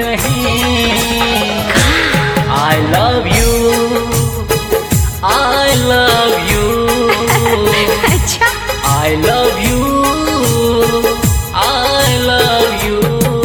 कहीं। I love you, I love you, अच्छा I love you, I love you।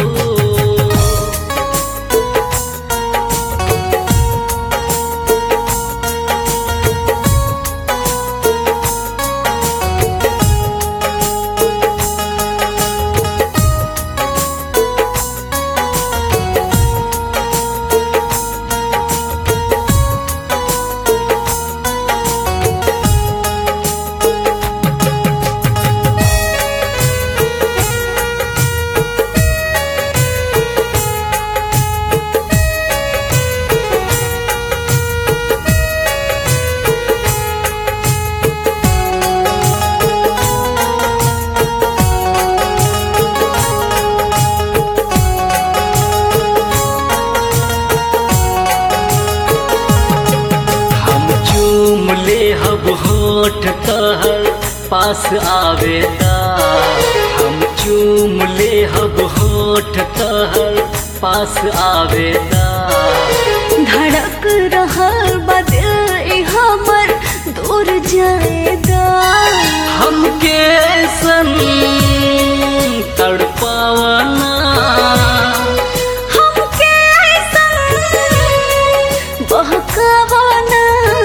हब होठ तहर पास आवेदा, हम चूम ले हब होठ तहर पास आवेदा। धड़क रहल बा दिल हमर दूर जाएदा। हमके ऐसन तड़पावना, हमके ऐसन बहकावना।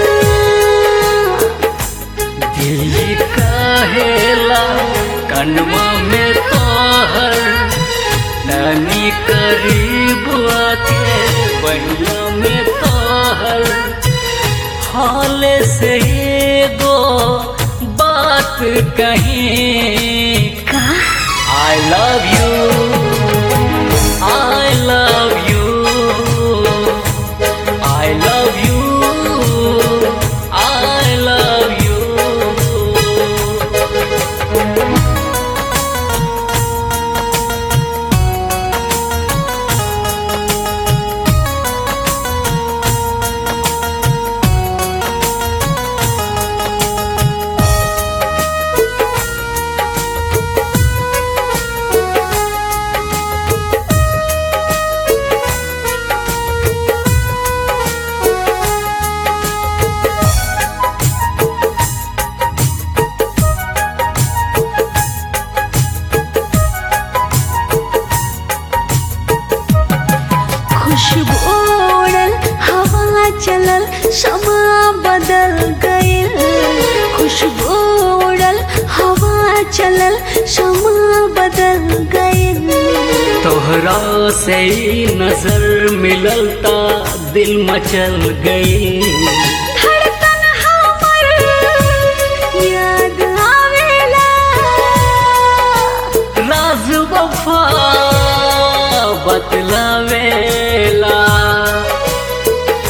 दिल कहेला कनवा में तोहर, तनी करीब आके बहिया में तोहर। हाले से एगो बात कहीं, का I love you, I love you, I love you, I love you। खुशबू उड़ल, हवा चलल, समा बदल गइल। खुशबू उड़ल, हवा चलल, समा बदल गइल। तोहरा से ही नजर मिलता दिल मचल गई। धड़कन हमर याद आवेला, राज वफा बतलावेला।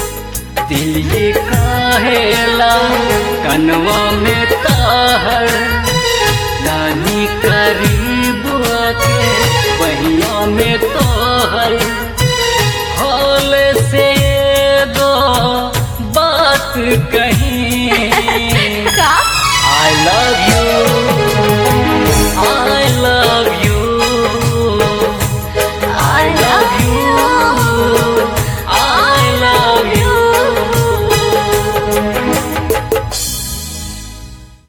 दिल ये कहेला कनवा में ताहर,